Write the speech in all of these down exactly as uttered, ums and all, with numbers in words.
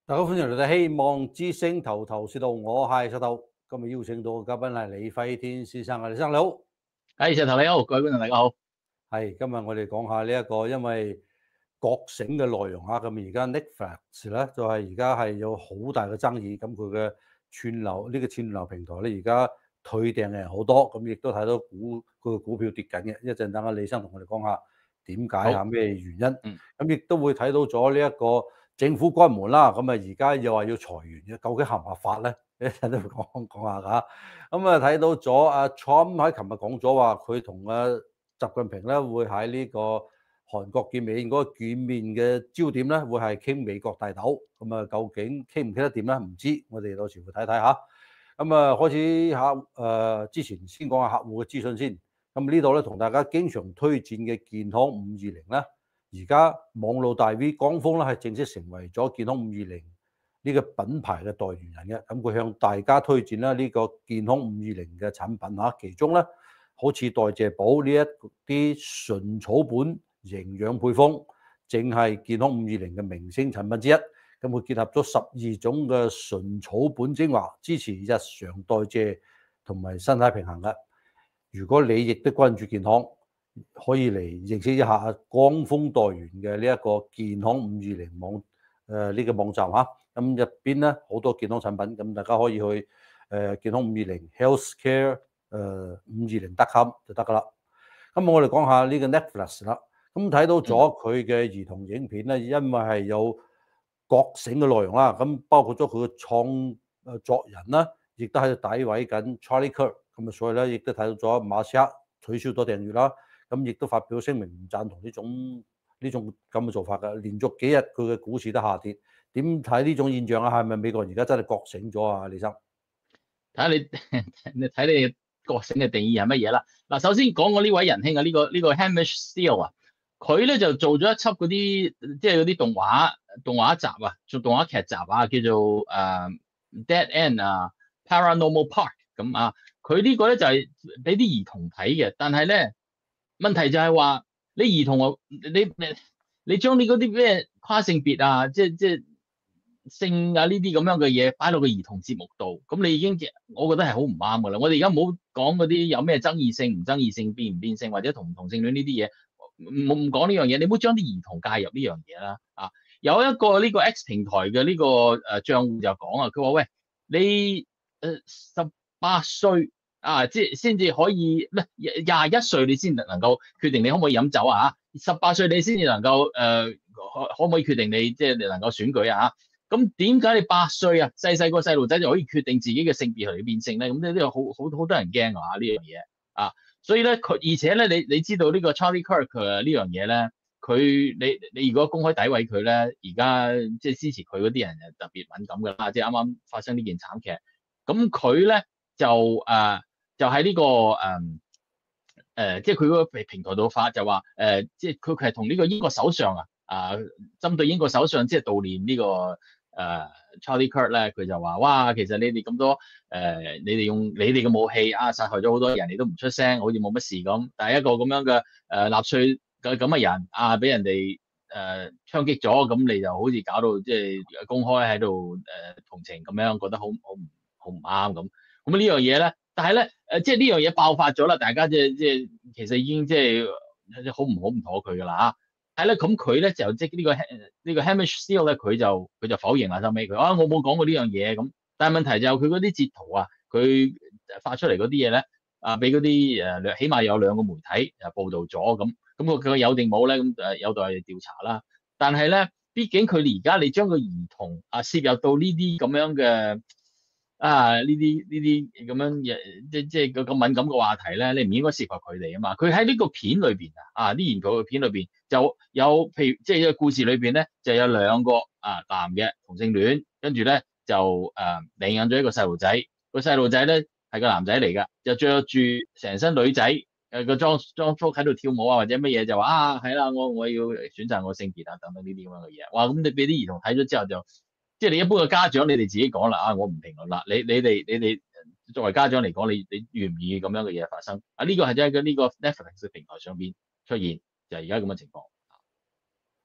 大家歡迎嚟到希望之星頭頭是道，我係石頭。今日邀請到嘅嘉賓係李輝天先生啊，李生你好。 係石頭你好，各位觀眾大家好。 係今日我哋講下呢一個因為覺醒嘅內容啊，咁而家 Netflix 咧就係而家係有好大嘅爭議，咁佢嘅串流呢個串流平台咧而家退訂嘅人好多，咁亦都睇到股佢嘅股票跌緊嘅。一陣等阿李生同我哋講下點解嚇咩原因， 嗯， 咁亦都會睇到咗呢一個政府關門啦，咁啊而家又話要裁員嘅，究竟合唔合法咧？一陣都會講講下㗎。咁啊睇到咗阿 Trump 喺琴日講咗話，佢同阿習近平咧會喺呢個韓國見面，嗰、那個見面嘅焦點咧會係傾美國大豆。咁啊究竟傾唔傾得掂咧？唔知，我哋到時會睇睇下。咁啊開始下誒、呃、之前先講下客戶嘅資訊先。咁呢度咧同大家經常推薦嘅健康五二零咧。而家網絡大 V 江峰咧係正式成為咗健康五二零呢個品牌嘅代言人嘅，咁佢向大家推薦啦呢個健康五二零嘅產品嚇，其中咧好似代謝寶呢一啲純草本營養配方，正係健康五二零嘅明星產品之一。咁佢結合咗十二種嘅純草本精華，支持日常代謝同埋身體平衡嘅。如果你亦都關注健康，可以嚟認識一下江峰代言嘅呢一個健康五二零網誒呢、呃這個網站嚇，咁入邊咧好多健康產品，咁大家可以去誒、呃、健康五二零 healthcare 誒五二零 dot com 就得噶啦。咁我哋講下呢個 Netflix 啦，咁睇到咗佢嘅兒童影片咧，因為係有覺醒嘅內容啦，咁包括咗佢嘅創誒作人啦，亦都喺度詆毀緊 Charlie Kirk，咁啊所以咧亦都睇到咗馬斯克取消咗訂閱啦。咁亦都發表聲明唔贊同呢種呢種咁嘅做法㗎，連續幾日佢嘅股市都下跌。點睇呢種現象啊？係咪美國而家真係覺醒咗啊？李生， 睇下你你睇你覺醒嘅定義係乜嘢啦？嗱，首先講我呢位仁兄啊，呢、這個呢、這個 Hamish Steele 啊，佢咧就做咗一輯嗰啲即係嗰啲動畫動畫集啊，做動畫劇集啊，叫做誒、uh, Dead End 啊 Paranormal Park 咁啊，佢呢個咧就係俾啲兒童睇嘅，但係咧。問題就係話你兒童啊，你你你將你嗰啲咩跨性別啊，即係即係性啊呢啲咁樣嘅嘢擺落個兒童節目度，咁你已經我覺得係好唔啱噶啦。我哋而家唔好講嗰啲有咩爭議性唔爭議性變唔變性或者同唔同性戀呢啲嘢，唔唔講呢樣嘢，你唔好將啲兒童介入呢樣嘢啦。啊，有一個呢個 X 平台嘅呢個誒賬戶就講啊，佢話喂，你誒十八歲。啊，即係先至可以咩？廿一歲你先能夠決定你可唔可以飲酒啊？十八歲你先至能夠誒、呃，可可唔可以決定你即係你能夠選舉啊？咁點解你八歲啊，細細個細路仔就可以決定自己嘅性別嚟變性咧？咁呢啲好好好多人驚啊呢樣嘢啊！所以咧佢而且咧你你知道呢個 Charlie Kirk 呢樣嘢咧，佢你你如果公開詆毀佢咧，而家即係支持佢嗰啲人就特別敏感㗎啦，即係啱啱發生呢件慘劇，咁佢咧就誒。呃就喺呢、這個誒誒、嗯呃，即係佢嗰個平台度發就話誒、呃，即係佢佢係同呢個英國首相啊啊，針對英國首相即係悼念呢、這個誒、呃、Charlie Kirk 咧，佢就話哇，其實你哋咁多誒、呃，你哋用你哋嘅武器啊，殺害咗好多人，你都唔出聲，好似冇乜事咁。但係一個咁樣嘅誒納粹嘅咁嘅人啊，俾人哋誒、呃、槍擊咗，咁你就好似搞到即係公開喺度誒同情咁樣，覺得好好唔好唔啱咁。咁呢樣嘢咧。但係咧，誒，即係呢樣嘢爆發咗啦，大家即係即係其實已經即係好唔好唔妥佢噶啦嚇。但係咧，咁佢咧就即係呢個呢個 Hamish Steele 咧，佢就佢就否認啦，收尾佢啊，我冇講過呢樣嘢咁。但係問題就係佢嗰啲截圖啊，佢發出嚟嗰啲嘢咧，啊，俾嗰啲誒，起碼有兩個媒體誒報導咗咁，咁佢佢有定冇咧？咁誒有待調查啦。但係咧，畢竟佢而家你將個兒童啊涉入到呢啲咁樣嘅。啊！呢啲呢啲咁樣嘢，即即係個咁敏感嘅話題咧，你唔應該涉及佢哋啊嘛。佢喺呢個片裏邊啊，啊啲研究嘅片裏邊就有，譬如即係一個故事裏邊咧，就有兩個啊男嘅同性戀，跟住咧就誒領養咗一個細路仔，個細路仔咧係個男仔嚟㗎，就着住成身女仔誒個裝裝束喺度跳舞啊或者乜嘢，就話啊係啦，我我要選擇我性別啊等等呢啲咁樣嘅嘢。哇！咁你俾啲兒童睇咗之後就〜即係你一般嘅家長，你哋自己講啦啊！我唔評論啦。你你哋你哋作為家長嚟講，你你願唔願意咁樣嘅嘢發生啊？呢、這個係喺呢個 Netflix 嘅平台上邊出現，就係而家咁嘅情況。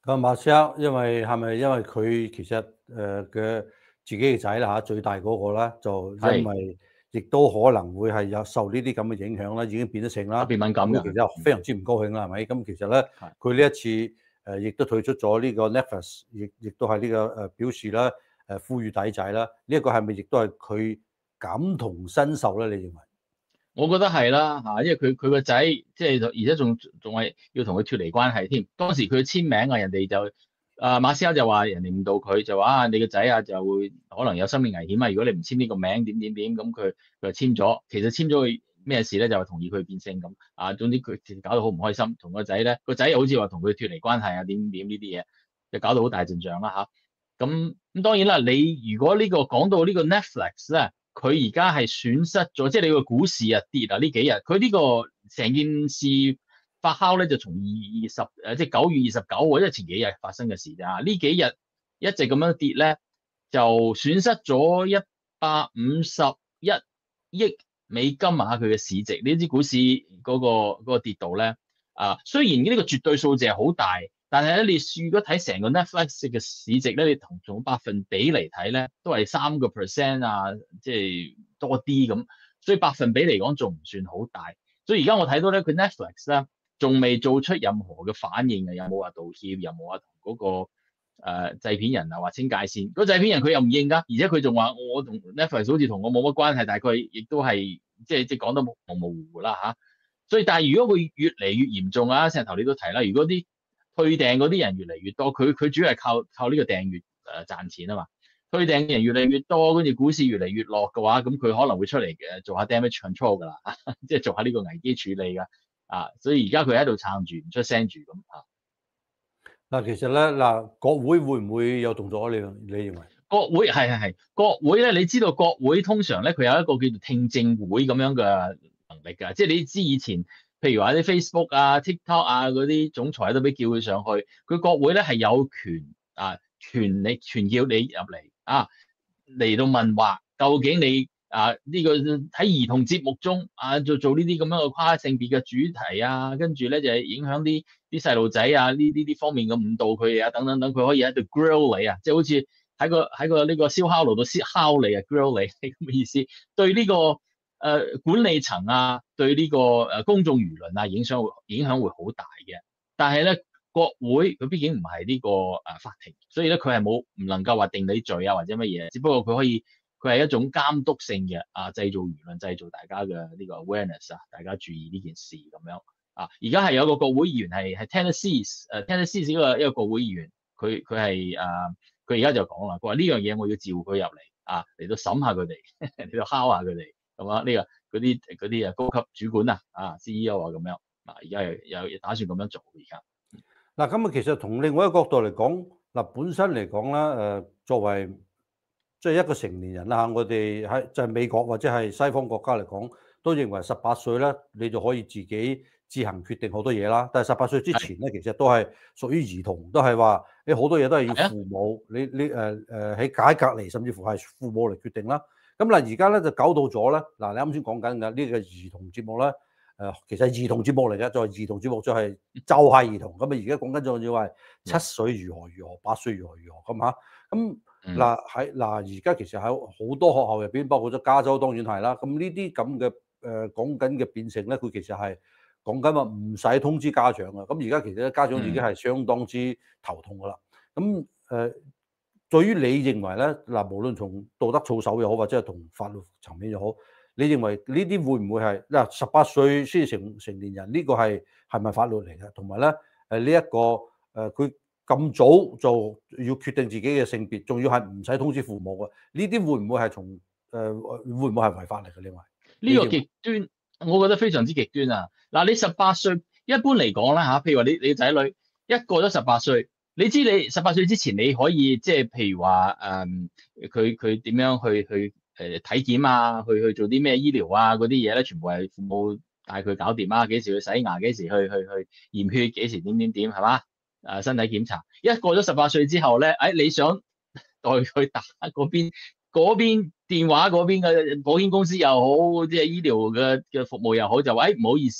咁馬斯克，因為係咪因為佢其實誒嘅、呃、自己嘅仔啦嚇，最大嗰個啦，就因係為亦都可能會係有受呢啲咁嘅影響啦，已經變咗性啦。 特別敏感嘅佢。 咁其實非常之唔高興啦，係咪？咁其實咧， 係佢呢一次誒亦都退出咗呢個 Netflix，亦亦都係呢個誒表示啦，誒呼籲抵制啦。呢一個係咪亦都係佢感同身受咧？你認為？ 我覺得係啦嚇，因為佢佢個仔即係而且仲仲係要同佢脱離關係添。當時佢簽名啊，人哋就啊馬斯克就話人哋誤導佢，就話啊你個仔啊就會可能有生命危險啊，如果你唔簽呢個名點點點，咁佢佢就簽咗。其實簽咗佢咩事咧？就係同意佢變性咁啊。總之佢搞到好唔開心，同個仔咧個仔又好似話同佢脱離關係啊，點點點呢啲嘢，就搞到好大陣仗啦嚇。咁咁當然啦，你如果呢個講到呢個 Netflix 咧。佢而家係損失咗，即係你個股市啊跌啊呢幾日，佢呢個成件事發酵咧就從二十誒即係九月二十九號，因為前幾日發生嘅事咋，呢幾日一直咁樣跌咧，就損失咗一百五十一億美金啊！佢嘅市值，呢啲股市嗰、嗰個嗰個跌度咧啊，雖然呢個絕對數字係好大。但係咧，你如果睇成個 Netflix 嘅市值咧，你同從百分比嚟睇咧，都係三個 percent 啊，即係多啲咁，所以百分比嚟講仲唔算好大。所以而家我睇到咧，佢 Netflix 咧仲未做出任何嘅反應嘅，有冇話道歉，有冇話同嗰個誒、呃、製片人啊劃清界線？嗰製片人佢又唔應㗎，而且佢仲話我同 Netflix 好似同我冇乜關係，大概亦都係即係即係講得模模糊糊啦嚇。所以但係如果佢越嚟越嚴重啊，石頭你都提啦，如果啲退訂嗰啲人越嚟越多，佢佢主要係靠靠呢個訂閱誒賺錢啊嘛。退訂嘅人越嚟越多，跟住股市越嚟越落嘅話，咁佢可能會出嚟嘅做下 damage control 噶啦，即係做下呢個危機處理噶啊。所以而家佢喺度撐住，唔出聲住咁啊。 嗱，其實咧嗱，國會會唔會有動作啊？你你認為？ 國會係係係國會咧，你知道國會通常咧佢有一個叫做聽證會咁樣嘅能力㗎，即係你知以前譬如話啲 Facebook 啊、TikTok 啊嗰啲總裁都俾叫佢上去，佢國會咧係有權啊，權力權叫你入嚟啊，嚟到問話，究竟你啊呢個喺兒童節目中啊做做呢啲咁樣嘅跨性別嘅主題啊，跟住咧就係影響啲啲細路仔啊呢呢啲方面嘅誤導佢哋啊等等等，佢可以喺度 grill 你啊，即係好似喺個喺個呢個燒烤爐度燒烤你啊 grill 你係咁嘅意思，對呢個誒、呃、管理層啊，對呢個誒公眾輿論啊影響會影響會好大嘅。但係咧國會佢畢竟唔係呢個誒法庭，所以咧佢係冇唔能夠話定你罪啊或者乜嘢，只不過佢可以佢係一種監督性嘅啊，製造輿論，製造大家嘅呢個 awareness 啊，大家注意呢件事咁樣啊。而家係有個國會議員係係 Tennessee 誒 Tennessee 呢個一個國會議員，佢佢係誒。佢而家就講啦，佢話呢樣嘢我要召佢入嚟啊，嚟到審下佢哋，嚟到敲下佢哋，咁啊呢個嗰啲嗰啲啊高級主管啊啊 C E O 啊咁樣啊，而家又又打算咁樣做而家。 嗱，咁啊，其實從另外一個角度嚟講，嗱本身嚟講咧，誒作為即係一個成年人啦嚇，我哋喺就係美國或者係西方國家嚟講，都認為十八歲咧，你就可以自己自行決定好多嘢啦。但係十八歲之前咧，其實都係屬於兒童，都係話你好多嘢都係要父母，你你誒誒喺解隔離，甚至乎係父母嚟決定啦。咁嗱，而家咧就搞到咗咧，嗱你啱先講緊嘅呢個兒童節目咧。誒，其實係兒童節目嚟嘅，就係兒童節目，就係就係兒童咁啊！而家講緊仲要係七歲如何如何，八歲如何如何咁嚇。咁嗱喺嗱而家其實喺好多學校入邊，包括咗加州當然係啦。咁呢啲咁嘅誒講緊嘅變性咧，佢其實係講緊話唔使通知家長啊。咁而家其實咧家長已經係相當之頭痛噶啦。咁誒、呃，對於你認為咧嗱，無論從道德操守又好，或者係同法律層面又好。你認為呢啲會唔會係嗱十八歲先成成年人呢、呢個係係咪法律嚟嘅？同埋咧誒呢一、呢個誒佢咁早就要決定自己嘅性別，仲要係唔使通知父母嘅？呢啲會唔會係從誒、呃、會唔會係違法嚟嘅？另外呢個極端，我覺得非常之極端啊！嗱，你十八歲一般嚟講啦嚇，譬如話你你仔女一過咗十八歲，你知你十八歲之前你可以即係譬如話誒佢佢點樣去去。誒體檢啊，去去做啲咩醫療啊嗰啲嘢咧，全部係父母帶佢搞掂啊。幾時去洗牙，幾時去去去驗血，幾時點點點係嘛？誒身體檢查，一過咗十八歲之後咧，誒、哎、你想代佢打嗰邊嗰邊電話嗰邊嘅保險公司又好，即係醫療嘅嘅服務又好，就話誒唔好意思，佢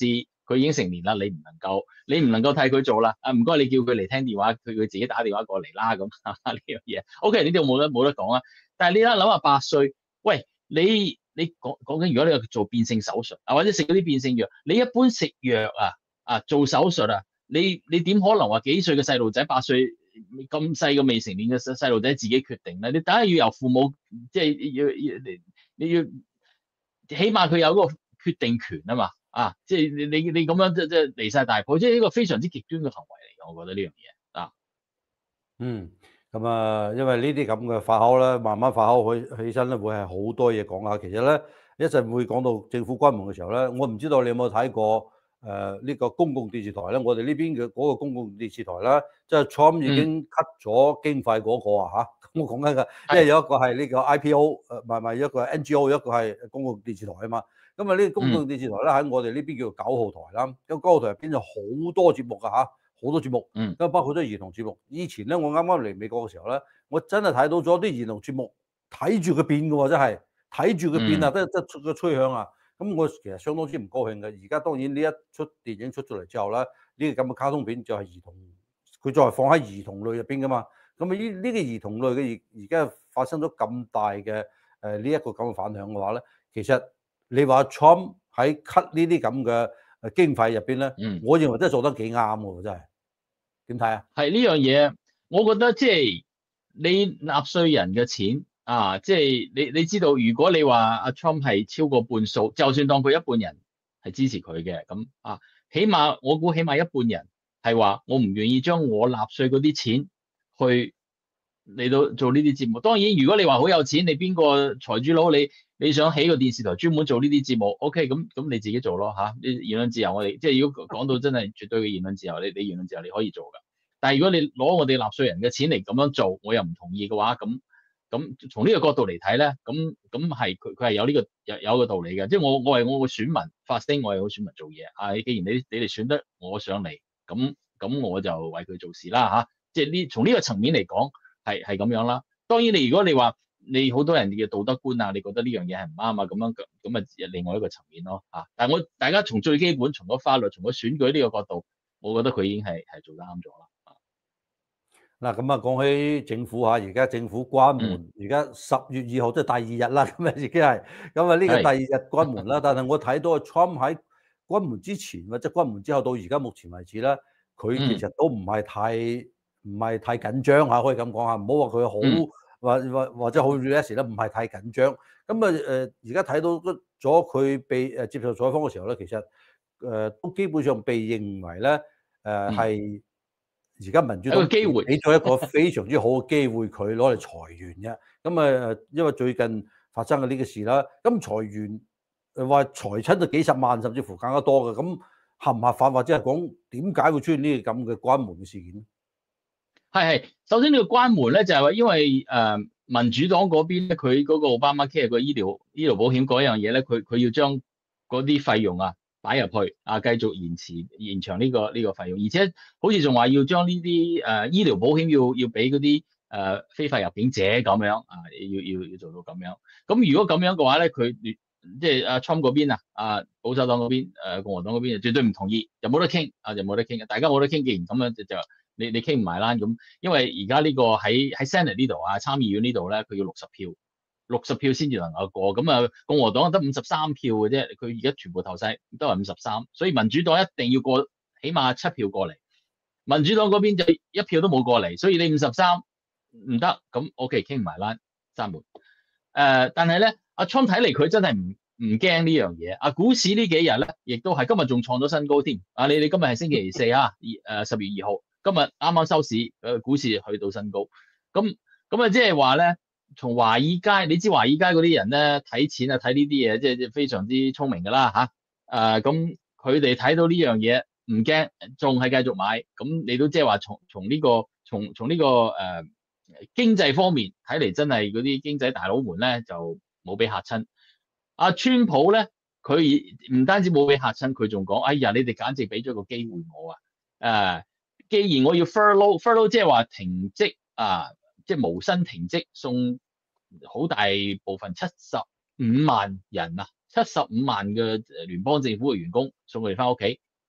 佢已經成年啦，你唔能夠你唔能夠替佢做啦。啊，唔該，你叫佢嚟聽電話，佢佢自己打電話過嚟啦咁呢樣嘢。O.K. 呢啲冇得冇得講啊。但係你而家諗下八歲，喂，你你講講緊，如果你做變性手術啊，或者食嗰啲變性藥，你一般食藥啊啊做手術啊，你你點可能話幾歲嘅細路仔八歲咁細個未成年嘅細細路仔自己決定咧？你梗係要由父母即係要要你你要起碼佢有嗰個決定權啊嘛。啊，即係你你你咁樣即即係離晒大譜，即係呢個非常之極端嘅行為嚟嘅，我覺得呢樣嘢啊。 嗯，咁啊，因為呢啲咁嘅發酵咧，慢慢發酵起起身咧，會係好多嘢講下。其實咧，一陣會講到政府關門嘅時候咧，我唔知道你有冇睇過誒呢、呃呢個公共電視台咧？我哋呢邊嘅嗰個公共電視台咧，即係 Trump 已經 cut 咗經費嗰個啊嚇。咁我講緊嘅，因為有一個係呢個 I P O，誒唔係唔係一個係 N G O，一個係公共電視台啊嘛。咁啊，呢個公共電視台咧喺我哋呢邊叫做九號台啦。咁九號台入邊有好多節目㗎嚇，好多節目， 嗯， 咁包括咗兒童節目。以前咧，我啱啱嚟美國嘅時候咧，我真係睇到咗啲兒童節目，睇住佢變嘅喎，真係睇住佢變啊，得得出個趨向啊。咁我其實相當之唔高興嘅。而家當然呢一出電影出咗嚟之後咧，呢個咁嘅卡通片就係兒童，佢再係放喺兒童類入邊㗎嘛。咁啊，呢呢個兒童類嘅而而家發生咗咁大嘅誒呢一個咁嘅反響嘅話咧，其實你話 Trump 喺 cut 呢啲咁嘅誒經費入邊咧， 嗯， 我認為真係做得幾啱喎，真係點睇啊？ 係呢樣嘢，我覺得即係你納稅人嘅錢啊，即係你你知道，如果你話阿 Trump 係超過半數，就算當佢一半人係支持佢嘅，咁啊，起碼我估起碼一半人係話我唔願意將我納稅嗰啲錢去嚟到做呢啲節目。當然，如果你話好有錢，你邊個財主佬，你你想起個電視台專門做呢啲節目 ，OK，咁咁你自己做咯嚇。你言論自由，我哋即係如果講到真係絕對嘅言論自由，你你言論自由你可以做㗎。但係如果你攞我哋納稅人嘅錢嚟咁樣做，我又唔同意嘅話，咁咁從呢個角度嚟睇咧，咁咁係佢佢係有呢個有有個道理嘅。即係我我係我個選民發聲，我係個選民做嘢。啊，既然你你哋選得我上嚟，咁咁我就為佢做事啦嚇。即係呢從呢個層面嚟講。係係咁樣啦。當然你如果你話你好多人嘅道德觀啊，你覺得呢樣嘢係唔啱啊，咁樣咁啊另外一個層面咯嚇。但係我大家從最基本，從個法律，從個選舉呢個角度，我覺得佢已經係係做得啱咗啦。 嗱咁啊，講起政府嚇，而家政府關門，而家十月二號即係第二日啦，咁啊已經係咁啊呢個第二日關門啦。但係我睇到 Trump 喺關門之前或者關門之後到而家目前為止咧，佢其實都唔係太。唔係太緊張嚇，可以咁講嚇，唔好話佢好或或或者好 relax 咧，唔係太緊張。咁啊誒，而家睇到咗佢被誒接受採訪嘅時候咧，其實誒、呃、都基本上被認為咧誒係而家民主黨機會俾咗一個非常之好嘅機會佢攞嚟裁員嘅。咁啊因為最近發生嘅呢個事啦，咁裁員誒話裁親就幾十萬甚至乎更加多嘅，咁合唔合法或者係講點解會出現呢個咁嘅關門嘅事件咧？ 係係，首先呢個關門咧就係話，因為誒、呃、民主黨嗰邊咧，佢嗰個 Obamacare 個醫療醫療保險嗰樣嘢咧，佢佢要將嗰啲費用啊擺入去啊，繼續延遲延長呢、呢個呢、呢個費用，而且好似仲話要將呢啲誒醫療保險要要俾嗰啲誒非法入境者咁樣啊，要要要做到咁樣。咁如果咁樣嘅話咧，佢即係阿 Trump 嗰邊啊，啊保守黨嗰邊誒、呃、共和黨嗰邊就絕對唔同意，就冇得傾啊，就冇得傾，大家冇得傾，既然咁樣就就。你你傾唔埋啦咁，因為而家呢個喺喺 Senate 呢度啊，參議院呢度咧，佢要六十票，六十票先至能夠過。咁啊，共和黨得五十三票嘅啫，佢而家全部投晒都係五十三，所以民主黨一定要過，起碼七票過嚟。民主黨嗰邊就一票都冇過嚟，所以你五十三唔得，咁 OK 傾唔埋啦，閂門。誒、呃，但係咧，阿 Trump 睇嚟佢真係唔唔驚呢樣嘢。啊，股市呢幾日咧，亦都係今日仲創咗新高添。啊，你你今日係星期四啊，二誒十月二號。今日啱啱收市，誒股市去到新高，咁咁啊，即係話咧，從華爾街，你知華爾街嗰啲人咧睇錢啊，睇呢啲嘢，即係即係非常之聰明噶啦嚇，誒咁佢哋睇到呢樣嘢唔驚，仲係繼續買，咁你都即係話從從呢個從從呢個誒、呃、經濟方面睇嚟，真係嗰啲經濟大佬們咧就冇俾嚇親。阿川普咧，佢唔單止冇俾嚇親，佢仲講：哎呀，你哋簡直俾咗個機會我啊！誒、呃。既然我要 furlough，furlough 即係話停職啊，即係無薪停職，送好大部分七十五萬人啊，七十五萬嘅聯邦政府嘅員工送佢哋翻屋企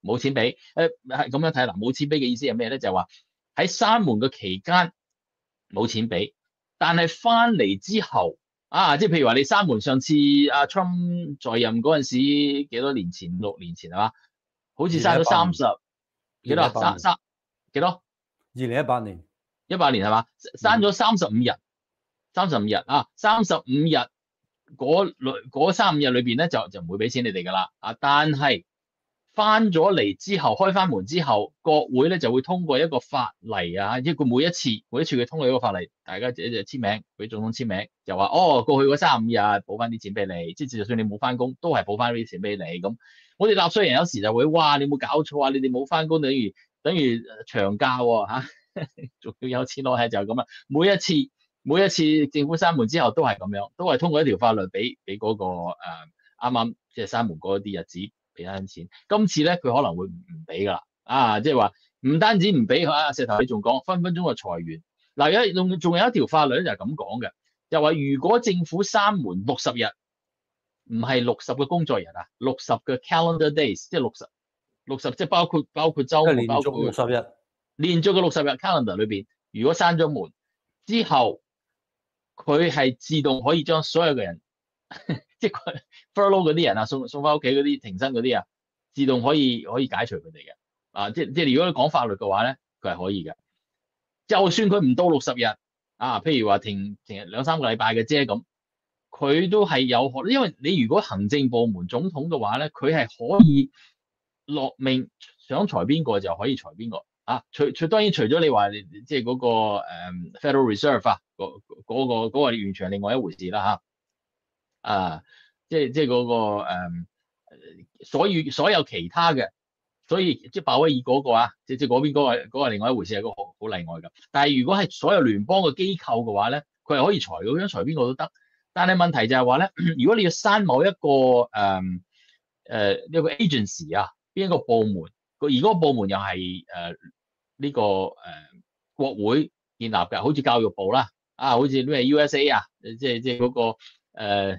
冇錢俾。誒係咁樣睇嗱，冇錢俾嘅意思係咩咧？就係話喺閂門嘅期間冇錢俾，但係翻嚟之後啊，即係譬如話你閂門，上次阿 Trump 在任嗰陣時幾多年前，六年前係嘛？好似閂咗三十幾多啊？三三幾多？ 二零一八年， 一八年係嘛？閂咗三十五日，三十五日啊，三十五日嗰嗰三五日裏邊咧就就唔會俾錢你哋噶啦啊，但係翻咗嚟之後，開翻門之後，國會咧就會通過一個法例啊，即係佢每一次每一次佢通過一個法例，大家就簽名，俾總統簽名，就話哦，過去嗰三五日補翻啲錢俾你，即係就算你冇翻工，都係補翻啲錢俾你咁。我哋納稅人有時就會哇，你冇搞錯啊！你哋冇翻工，等於等於長假喎嚇，仲要有錢攞係就係咁啦。每一次每一次政府閂門之後都係咁樣，都係通過一條法律俾俾嗰個誒啱啱即係閂門嗰啲日子俾翻錢。今次咧佢可能會唔唔俾噶啦，啊即係話唔單止唔俾啊，石頭你仲講分分鐘就裁員。嗱，有仲仲有一條法律咧就係咁講嘅，就話如果政府閂門六十日。唔係六十個工作日啊，六十個 calendar days， 即係六十六十，即係包括包括週末，包括六十日， 連續嘅六十日 calendar 裏邊，如果閂咗門之後，佢係自動可以將所有嘅人，即係 furlough 嗰啲人啊，送送翻屋企嗰啲停薪嗰啲啊，自動可以可以解除佢哋嘅啊，即係即係如果你講法律嘅話咧，佢係可以嘅。就算佢唔到六十日啊，譬如話停停兩三個禮拜嘅啫咁。佢都係有可，因為你如果行政部門總統嘅話咧，佢係可以落命想裁邊個就可以裁邊個啊。除除當然除咗你話即係嗰個誒 Federal Reserve 啊，嗰嗰個嗰個完全係另外一回事啦嚇。啊，即係即係嗰個誒，所以所有其他嘅，所以即係鮑威爾嗰個啊，即即係嗰邊嗰個嗰個另外一回事係個好好例外㗎。但係如果係所有聯邦嘅機構嘅話咧，佢係可以裁嘅，想裁邊個都得。但係問題就係話咧，如果你要刪某一個誒誒呢個 agency 啊，邊一個部門，個而嗰個部門又係誒呢個誒、呃、國會建立嘅，好似教育部啦，啊，好似咩 U S A 啊，即係即係嗰個誒、呃、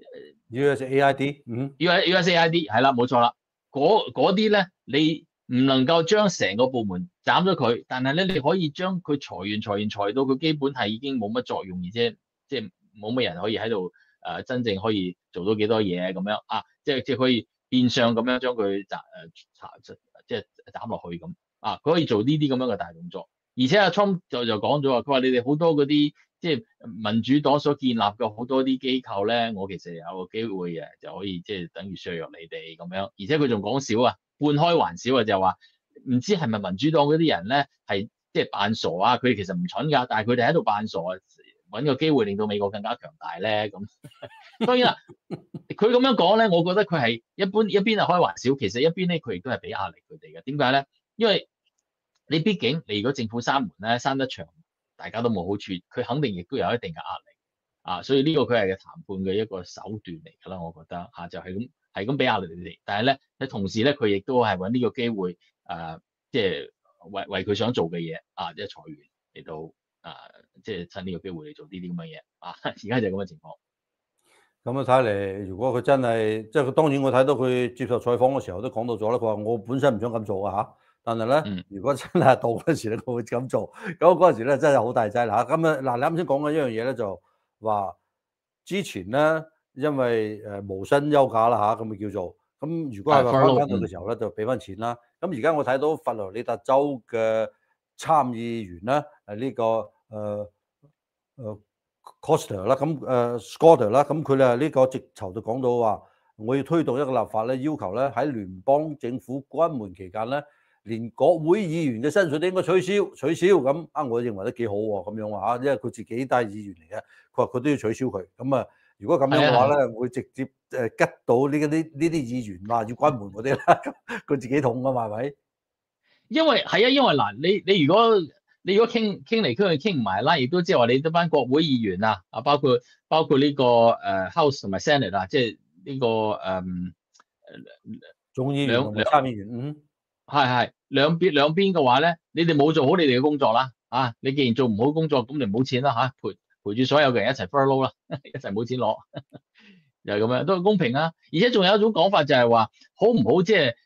U S A I D， 嗯 ，U U S A I D 係啦，冇錯啦，嗰啲咧你唔能夠將成個部門斬咗佢，但係咧你可以將佢裁員裁員裁到佢基本係已經冇乜作用，而且即係。冇乜人可以喺度誒真正可以做到幾多嘢咁樣啊！即係即係可以變相咁樣將佢斬誒即係斬落去咁啊！佢可以做呢啲咁樣嘅大動作，而且阿 Trump 就就講咗話，佢話你哋好多嗰啲即係民主黨所建立嘅好多啲機構咧，我其實有個機會嘅就可以即係等於削弱你哋咁樣，而且佢仲講笑啊，半開玩笑啊，就話唔知係咪民主黨嗰啲人咧係即係扮傻啊？佢哋其實唔蠢㗎，但係佢哋喺度扮傻啊！揾個機會令到美國更加強大咧，咁當然啦，佢咁樣講咧，我覺得佢係一般一邊係開玩笑，其實一邊咧佢亦都係俾壓力佢哋嘅。點解咧？因為你畢竟你如果政府閂門咧，閂得長，大家都冇好處，佢肯定亦都有一定嘅壓力啊。所以呢個佢係嘅談判嘅一個手段嚟㗎啦，我覺得嚇就係咁係咁俾壓力你哋。但係咧喺同時咧，佢亦都係揾呢個機會誒，即係為為佢想做嘅嘢啊，即係裁員嚟到。啊，即係趁呢個機會嚟做呢啲咁嘅嘢啊！而家就係咁嘅情況。 咁啊睇嚟，如果佢真係，即係佢當然我睇到佢接受採訪嘅時候都講到咗啦。佢話我本身唔想咁做啊嚇，但係咧， 嗯、 如果真係到嗰時咧，佢會咁做。咁嗰陣時咧真係好大劑啦嚇。咁啊嗱，你啱先講緊一樣嘢咧，就話之前咧，因為誒無薪休假啦嚇，咁咪叫做咁。如果係話翻翻到嘅時候咧，就俾翻錢啦。咁而家我睇到佛羅里達州嘅參議員咧，係呢個誒誒 Coster 啦，咁誒 Scotter 啦，咁佢哋呢個直頭就講到話，我要推動一個立法咧，要求咧喺聯邦政府關門期間咧，連國會議員嘅薪水都應該取消取消。咁啊，我認為都幾好喎，咁樣話嚇，因為佢自己都係議員嚟嘅，佢話佢都要取消佢。咁啊，如果咁樣嘅話咧，會直接誒吉到呢啲呢啲議員話要關門嗰啲啦，佢自己痛啊嘛，係咪？ 因為係啊，因為嗱，你你如果你如果傾傾嚟傾去傾唔埋啦，亦都即係話你得班國會議員啊，啊包括包括呢個誒 House 同埋 Senate 啊，即係呢個誒眾議員同埋參議員，嗯， 係係兩邊兩邊嘅話咧，你哋冇做好你哋嘅工作啦，啊，你既然做唔好工作，咁你冇錢啦嚇，陪陪住所有嘅人一齊 furlough 啦，一齊冇錢攞，又係咁樣都係公平啊！而且仲有一種講法就係話，好唔好即係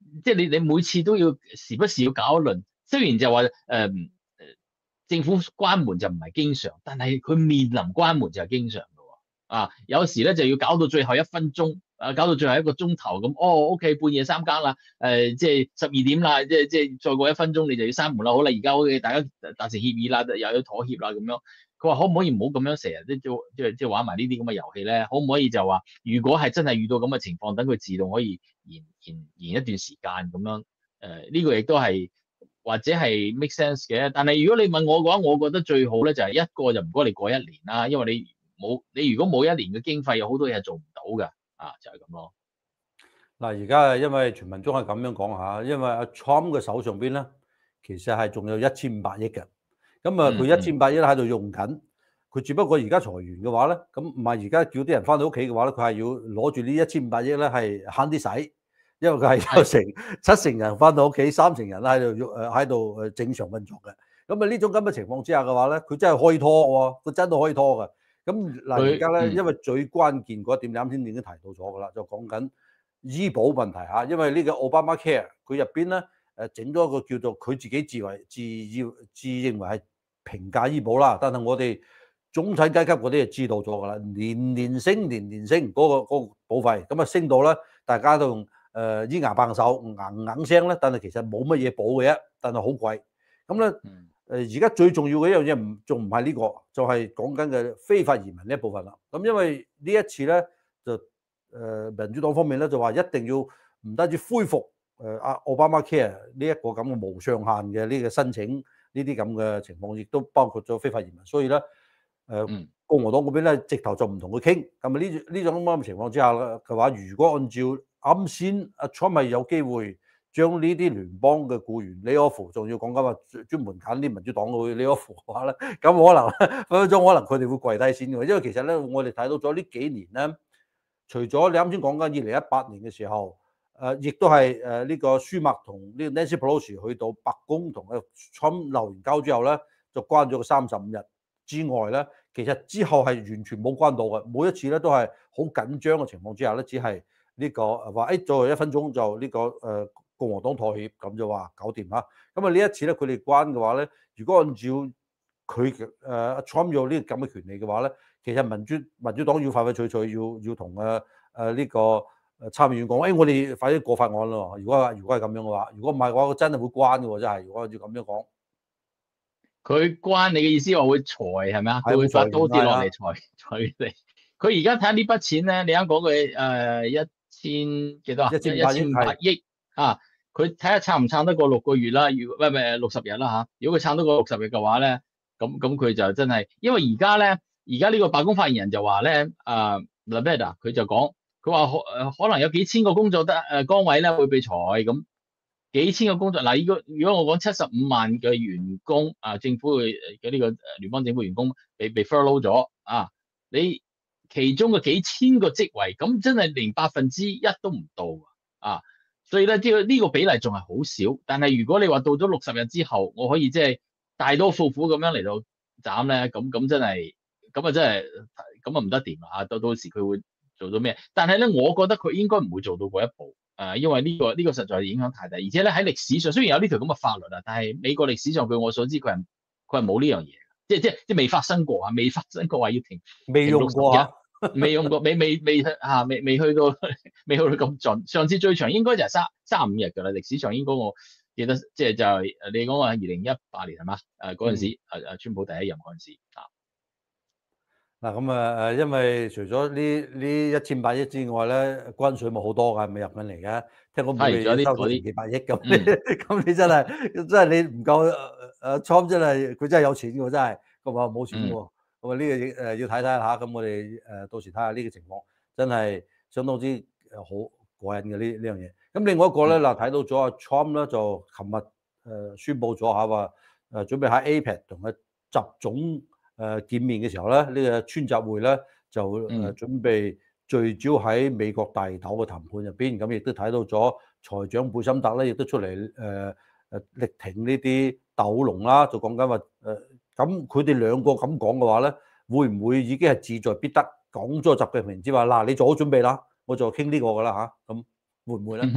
即係你你每次都要時不時要搞一輪。雖然就話誒誒政府關門就唔係經常，但係佢面臨關門就係經常嘅喎。啊，有時咧就要搞到最後一分鐘，啊搞到最後一個鐘頭咁。哦，OK，半夜三更啦，誒即係十二點啦，即係即係再過一分鐘你就要閂門啦。好啦，而家 OK，大家達成協議啦，又有妥協啦咁樣。佢話可唔可以唔好咁樣成日即係即係即係玩埋呢啲咁嘅遊戲咧？可唔可以就話，如果係真係遇到咁嘅情況，等佢自動可以延延延一段時間咁樣？誒、呃、呢、這個亦都係或者係 make sense 嘅。但係如果你問我嘅話，我覺得最好咧就係一個就唔該你過一年啦，因為你冇你如果冇一年嘅經費，有好多嘢做唔到㗎。啊，就係、是、咁咯。 嗱，而家因為傳聞中係咁樣講下，因為阿 Trump 嘅手上邊咧，其實係仲有一千五百億嘅。咁啊，佢一千五百億喺度用緊，佢只不過而家裁員嘅話咧，咁唔係而家叫啲人翻到屋企嘅話咧，佢係要攞住呢一千五百億咧係慳啲使，因為佢係有成七成人翻到屋企，三成人喺度誒喺度誒正常運作嘅。咁啊呢種咁嘅情況之下嘅話咧，佢真係可以拖喎，佢真係可以拖嘅。咁嗱而家咧，因為最關鍵嗰一點，你啱先已經提到咗㗎啦，就講緊醫保問題嚇，因為呢個 Obama Care 佢入邊咧誒整咗一個叫做佢自己自為自要自認為係平價醫保啦，但係我哋中產階級嗰啲就知道咗㗎啦，年年升年年升嗰、嗰個嗰個保費，咁啊升到咧大家都用誒依牙棒手硬硬聲咧，但係其實冇乜嘢保嘅啫，但係好貴。咁咧誒而家最重要嘅一樣嘢唔仲唔係呢個，就係講緊嘅非法移民呢一部分啦。咁因為呢一次咧就誒、呃、民主黨方面咧就話一定要唔單止恢復誒阿 Obama Care 呢一個咁嘅無上限嘅呢個申請。呢啲咁嘅情況亦都包括咗非法移民，所以咧，誒、呃嗯、共和黨嗰邊咧直頭就唔同佢傾。咁啊呢呢種咁嘅情況之下咧嘅話，如果按照啱先阿 Trump 咪有機會將呢啲聯邦嘅僱員 lay off，仲要講緊話專門揀啲民主黨嘅 lay off 嘅話咧，咁可能分分鐘可能佢哋會跪低先嘅，因為其實咧我哋睇到咗呢幾年咧，除咗你啱先講緊二零一八年嘅時候。誒，亦都係誒呢個舒默同呢個 Nancy Pelosi 去到白宮同阿 Trump 留完交之後咧，就關咗個三十五日之外咧，其實之後係完全冇關到嘅。每一次咧都係好緊張嘅情況之下咧，只係呢個話誒，最後一分鐘就呢個誒共和黨妥協，咁就話搞掂啦。咁啊呢一次咧，佢哋關嘅話咧，如果按照佢誒阿 Trump 有呢個咁嘅權利嘅話咧，其實民主民主黨要快快脆脆要要同誒誒呢個。誒參議員講，誒、哎、我哋快啲過法案咯！如果如果係咁樣嘅話，如果唔係嘅話，我真係會關嘅喎，真係。如果要咁樣講，佢關你嘅意思話會裁係咪啊？佢會發刀跌落嚟裁裁你。佢而家睇下呢筆錢咧，你啱講嘅誒一千幾多啊？一千五百億啊！佢睇下撐唔撐得過六個月啦？如果唔係六十日啦嚇。如果佢撐得過六十日嘅話咧，咁咁佢就真係，因為而家咧，而家呢個白宮發言人就話咧，啊 LaVeda 佢就講。佢話可可能有幾千個工作得誒崗位咧會被裁，咁幾千個工作嗱，如果如果我講七十五萬嘅員工啊，政府嘅嘅呢個聯邦政府員工被被 furlough 咗啊，你其中嘅幾千個職位，咁真係連百分之一都唔到啊，所以咧呢個呢個比例仲係好少。但係如果你話到咗六十日之後，我可以即係大刀闊斧咁樣嚟到斬咧，咁咁真係咁啊真係咁啊唔得掂啊！到到時佢會做到咩？但係咧，我覺得佢應該唔會做到嗰一步，誒、呃，因為呢、這個呢、這個實在影響太大，而且咧喺歷史上雖然有呢條咁嘅法律啊，但係美國歷史上據我所知，佢係佢係冇呢樣嘢，即係即係即係未發生過啊，未發生過話要停， 未用過啊， 未用過，未未未嚇，未未去到未去到咁盡。上次最長應該就係三三五日㗎啦，歷史上應該我記得即係就係、是、你講話二零一八年係嘛？誒嗰陣時誒誒川普第一任嗰陣時啊。 嗱咁啊誒，因為除咗呢呢一千百億之外咧，關稅冇好多㗎，未入緊嚟嘅。聽講每年收到成幾百億咁，咁你真係真係你唔夠誒誒 Trump 真係佢真係有錢㗎喎，真係咁啊冇錢㗎喎。咁啊呢個誒要睇睇下，咁我哋誒到時睇下呢個情況，真係相當之誒好過癮嘅呢呢樣嘢。咁另外一個咧嗱，睇到咗阿 Trump 咧就琴日誒宣佈咗下話誒準備喺 A P E C 同佢習總。誒見面嘅時候咧，呢、這個川習會咧就誒準備聚焦喺美國大豆嘅談判入邊，咁亦都睇到咗財長貝森特咧，亦都出嚟誒誒力挺呢啲豆農啦，就講緊話誒，咁佢哋兩個咁講嘅話咧，會唔會已經係志在必得？講咗習近平之話嗱，你做好準備啦，我就傾呢個噶啦嚇，咁會唔會咧？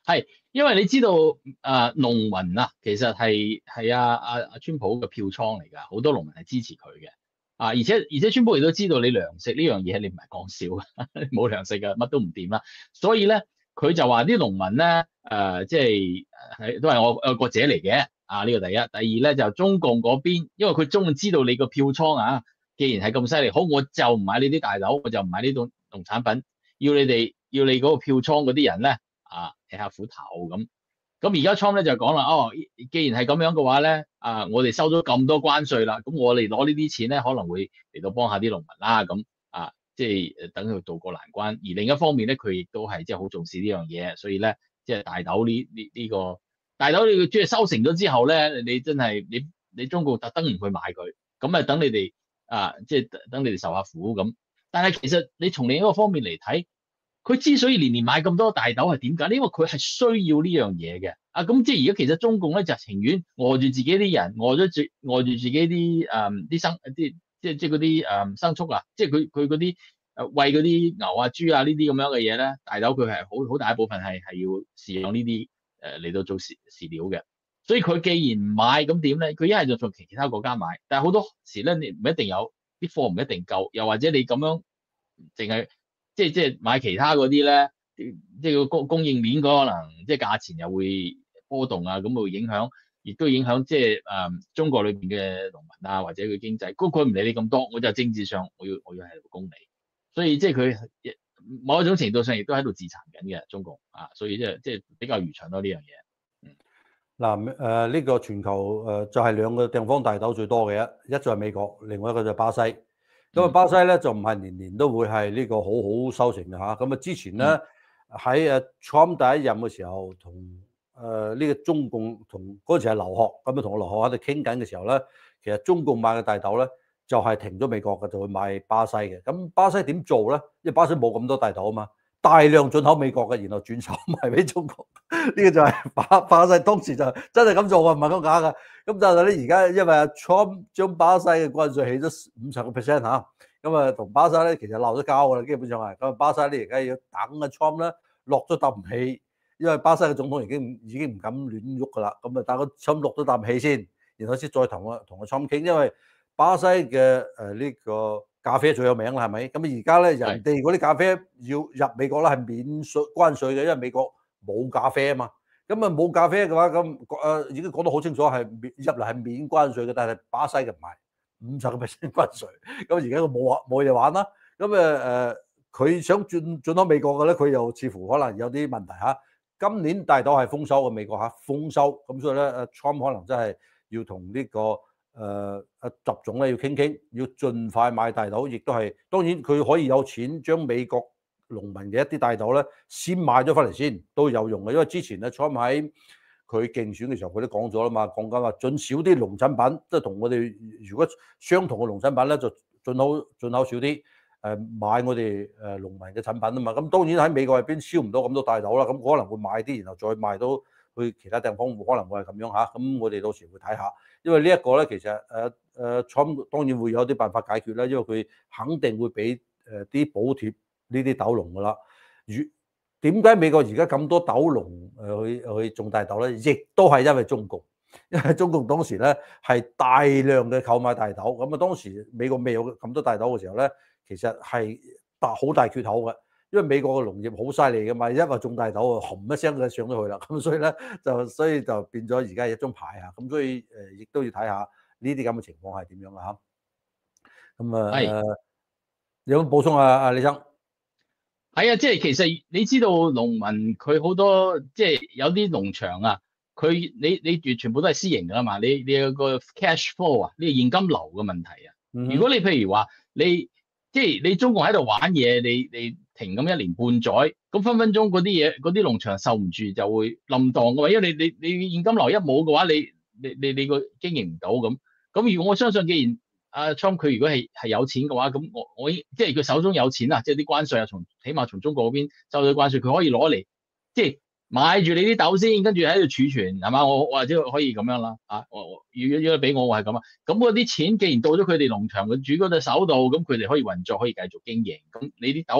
係，因為你知道誒、呃、農民啊，其實係係阿阿阿川普嘅票倉嚟㗎，好多農民係支持佢嘅啊，而且而且川普亦都知道你糧食呢樣嘢你唔係講笑嘅，冇糧食嘅乜都唔掂啦，所以咧佢就話啲農民咧誒即係係都係我愛國者嚟嘅啊，呢、這個第一，第二咧就中共嗰邊，因為佢中共知道你個票倉啊，既然係咁犀利，好我就唔買你啲大豆，我就唔買呢種農產品，要你哋要你嗰個票倉嗰啲人咧。啊，吃下苦頭咁，咁而家 Trump 咧就講啦，哦，既然係咁樣嘅話咧，啊，我哋收咗咁多關稅啦，咁我哋攞呢啲錢咧，可能會嚟到幫下啲農民啦，咁啊，即係等佢渡過難關。而另一方面咧，佢亦都係即係好重視呢樣嘢，所以咧，即係大豆呢呢呢個大豆你即係收成咗之後咧，你真係你你中國特登唔去買佢，咁啊等你哋啊，即係等你哋受下苦咁。但係其實你從另一個方面嚟睇。佢之所以年年買咁多大豆係點解？因為佢係需要呢樣嘢嘅。啊，咁即係而家其實中共咧就情願餓住自己啲人，餓咗住餓住自己啲誒啲生啲即係即係嗰啲誒牲畜啊，即係佢佢嗰啲誒餵嗰啲牛啊豬啊呢啲咁樣嘅嘢咧，大豆佢係好好大一部分係係要飼養呢啲誒嚟到做飼飼料嘅。所以佢既然唔買咁點咧？佢一係就從其他國家買，但係好多時咧你唔一定有啲貨唔一定夠，又或者你咁樣淨係。即係即係買其他嗰啲咧，即係個供供應鏈嗰可能即係價錢又會波動啊，咁會影響，亦都影響即係誒、嗯、中國裏邊嘅農民啊，或者佢經濟。咁佢唔理你咁多，我就政治上我要我要喺度供你，所以即係佢某一種程度上亦都喺度自殘緊嘅中國啊，所以即係即係比較愚蠢咯呢樣嘢。 嗱誒呢個全球誒、呃、就係、是、兩個地方大豆最多嘅一，一就係美國，另外一個就係巴西。咁啊，巴西咧就唔係年年都會係呢個好好收成嘅嚇。咁啊，之前咧喺誒 Trump 第一任嘅時候，同誒呢個中共同嗰陣時係劉鶴，咁啊同我劉鶴喺度傾緊嘅時候咧，其實中共買嘅大豆咧就係、是、停咗美國嘅，就會買巴西嘅。咁巴西點做咧？因為巴西冇咁多大豆啊嘛，大量進口美國嘅，然後轉手賣俾中國。呢個就係巴巴西當時就真係咁做嘅，唔係講假嘅。咁但係咧，而家因為阿 Trump 將巴西嘅關稅起咗五十個 percent 嚇，咁啊同巴西咧其實鬧咗交㗎啦，基本上係咁。巴西咧而家要等阿 Trump 咧落咗啖氣，因為巴西嘅總統已經已經唔敢亂喐㗎啦。咁啊，等個 Trump 落咗啖氣先，然後先再同我同阿 Trump 傾，因為巴西嘅誒呢個咖啡最有名啦，係咪？咁而家咧人哋嗰啲咖啡要入美國咧係免稅關稅嘅，因為美國冇咖啡啊嘛。咁啊冇咖啡嘅話，咁誒已經講得好清楚係免入嚟係免關稅嘅，但係巴西嘅唔係五十個 percent 關稅。咁而家佢冇玩冇嘢玩啦。咁誒誒，佢想轉轉到美國嘅咧，佢又似乎可能有啲問題嚇。今年大豆係豐收嘅美國嚇，豐收。咁所以咧，誒 Trump 可能真係要同呢個誒阿習總咧要傾傾，要盡快買大豆，亦都係當然佢可以有錢將美國農民嘅一啲大豆咧，先買咗翻嚟先都有用嘅，因為之前咧 Trump 喺佢競選嘅時候，佢都講咗啦嘛，講緊話進少啲農產品，即係同我哋如果相同嘅農產品咧，就進口進口少啲，誒買我哋誒農民嘅產品啊嘛。咁當然喺美國入邊燒唔到咁多大豆啦，咁可能會買啲，然後再賣到去其他地方，可能會係咁樣嚇。咁我哋到時會睇下，因為呢一個咧其實誒誒 Trump 當然會有啲辦法解決啦，因為佢肯定會俾誒啲補貼。呢啲豆農噶啦，如點解美國而家咁多豆農誒去去種大豆咧？亦都係因為中共，因為中共當時咧係大量嘅購買大豆，咁啊當時美國未有咁多大豆嘅時候咧，其實係大好大缺口嘅，因為美國嘅農業好犀利嘅嘛，一話種大豆啊，轟一聲就上咗去啦，咁所以咧就所以就變咗而家一張牌啊，咁所以誒亦都要睇下呢啲咁嘅情況係點樣啊嚇。咁啊誒，有冇補充啊？阿李生？ 係啊，即係其實你知道農民佢好多即係有啲農場啊，佢你你住全部都係私營㗎啦嘛，你你有個 cash flow 啊，呢個現金流嘅問題啊。 嗯、 如果你譬如話你即係你中國喺度玩嘢，你你停咁一年半載，咁分分鐘嗰啲嘢嗰啲農場受唔住就會冧檔㗎嘛，因為你你你現金流一冇嘅話，你你你你個經營唔到咁。咁如果我相信，既然阿 Trump 佢如果係係有錢嘅話，咁我我即係佢手中有錢啊，即係啲關稅啊，從起碼從中國嗰邊收咗關稅，佢可以攞嚟即係買住你啲豆先，跟住喺度儲存係嘛？我或者可以咁樣啦啊！我我如果如果俾我，我係咁啊。咁嗰啲錢既然到咗佢哋農場嘅主嗰隻手度，咁佢哋可以運作，可以繼續經營。咁你啲豆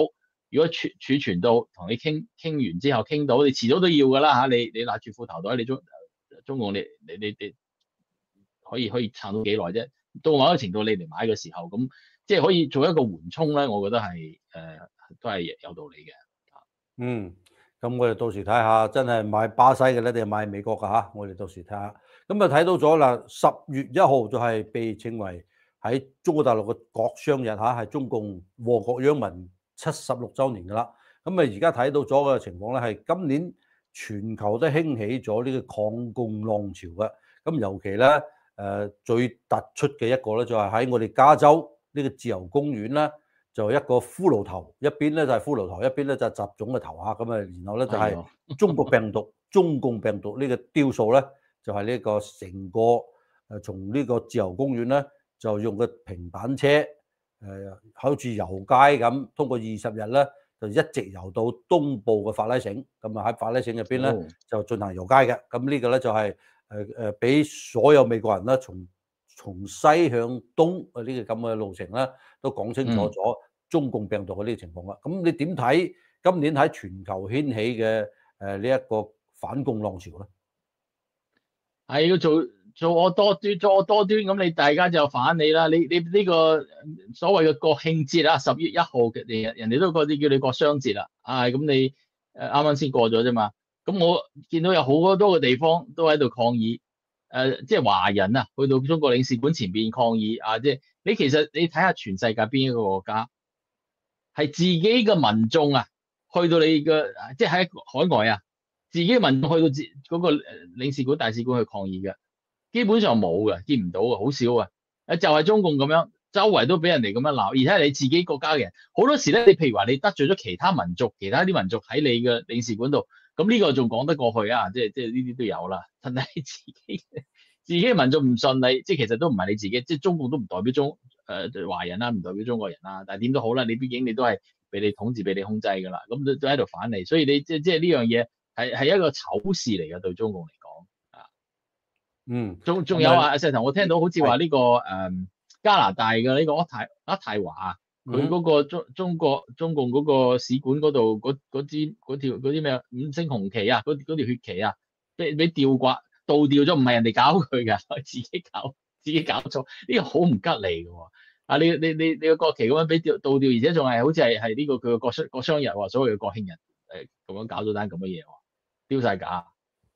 如果儲儲存到同你傾傾完之後傾到，你遲早都要㗎啦嚇，你你揦住褲頭袋，你中中共你你你你可以可以撐到幾耐啫？到某一個程度你嚟買嘅時候，咁即係可以做一個緩衝咧，我覺得係誒、呃、都係有道理嘅。 嗯，咁我哋到時睇下，真係買巴西嘅咧，定係買美國㗎嚇？我哋到時睇下。咁啊睇到咗啦，十月一號就係被稱為喺中國大陸嘅國殤日嚇，係中共禍國殃民七十六週年㗎啦。咁啊而家睇到咗嘅情況咧，係今年全球都興起咗呢個抗共浪潮嘅。咁尤其咧誒、呃、最突出嘅一個咧，就係喺我哋加州呢個自由公園啦。就一個骷髏頭，一邊咧就係骷髏頭，一邊咧就係習總嘅頭嚇，咁啊，然後咧就係中國病毒、中共病毒呢個雕塑咧，就係呢個成個誒從呢個自由公園咧，就用個平板車誒，好似遊街咁，通過二十日咧，就一直遊到東部嘅法拉盛，咁啊喺法拉盛入邊咧就進行遊街嘅，咁呢個咧就係誒誒俾所有美國人咧從從西向東啊呢個咁嘅路程咧，都講清楚咗。中共病毒嘅呢個情況啦，咁你點睇今年喺全球掀起嘅誒呢一個反共浪潮咧？ 係要做做我多端，做我多端，咁你大家就反你啦。你你呢個所謂嘅國慶節啊，十月一號嘅人人哋都嗰啲叫你國殤節啦。啊，咁你誒啱啱先過咗啫嘛。咁我見到有好多多個地方都喺度抗議，誒、呃，即係華人啊，去到中國領事館前邊抗議啊，即係你其實你睇下全世界邊一個國家？係自己嘅民眾啊，去到你嘅即係喺海外啊，自己民眾去到自嗰個領事館、大使館去抗議嘅，基本上冇嘅，見唔到嘅，好少啊。誒就係中共咁樣，周圍都俾人哋咁樣鬧，而且係你自己國家嘅人，好多時咧，你譬如話你得罪咗其他民族，其他啲民族喺你嘅領事館度，咁呢個仲講得過去啊，即係即係呢啲都有啦。但係自己自己嘅民族唔順利，即係其實都唔係你自己，即係中共都唔代表中。誒華人啦，唔代表中國人啦，但係點都好啦，你畢竟你都係俾你統治、俾你控制㗎啦，咁都都喺度反你，所以你即即係呢樣嘢係係一個醜事嚟嘅，對中共嚟講啊。 嗯， 仲仲有啊，石頭，我聽到好似話呢個誒、嗯、加拿大嘅呢個渥太渥太華，佢嗰個中中國中共嗰個使館嗰度嗰嗰支嗰條嗰啲咩五星紅旗啊，嗰嗰條血旗啊，俾俾吊掛倒吊咗，唔係人哋搞佢㗎，自己搞。自己搞錯，呢個好唔吉利嘅喎。啊，你你你你個國旗咁樣俾吊倒吊，而且仲係好似係係呢個佢個國殤國殤日喎，所謂嘅國慶日誒咁樣搞咗單咁嘅嘢喎，丟晒架，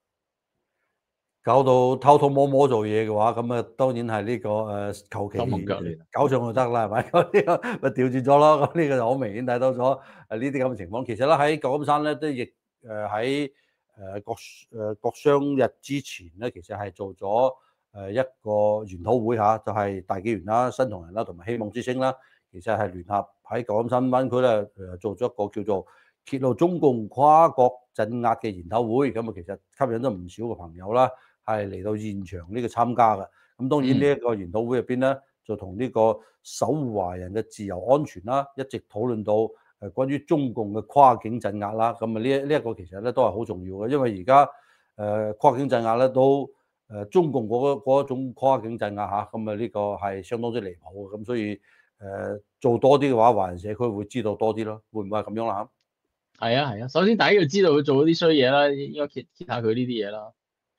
搞到偷偷摸摸做嘢嘅話，咁啊當然係呢個誒求其手忙腳亂搞上就得啦，係咪？咁呢個咪調轉咗咯。咁呢個就好明顯睇到咗誒呢啲咁嘅情況。其實咧喺舊金山咧都亦誒喺誒國誒國殤日之前咧，其實係做咗。誒一個研討會嚇，就係大紀元啦、新同人啦同埋希望之星啦，其實係聯合喺舊金山灣區咧誒做咗一個叫做揭露中共跨國鎮壓嘅研討會，咁啊其實吸引咗唔少嘅朋友啦，係嚟到現場呢個參加嘅。咁當然呢一個研討會入邊咧，就同呢個守護華人嘅自由安全啦，一直討論到誒關於中共嘅跨境鎮壓啦。咁啊呢一呢一個其實咧都係好重要嘅，因為而家誒跨境鎮壓咧都。誒中共嗰嗰種跨境鎮壓嚇，咁啊呢個係相當之離譜嘅，咁所以誒、呃、做多啲嘅話，華人社區會知道多啲咯，會唔會係咁樣啦？ 係啊係啊，首先大家要知道佢做嗰啲衰嘢啦，應該揭揭下佢呢啲嘢啦。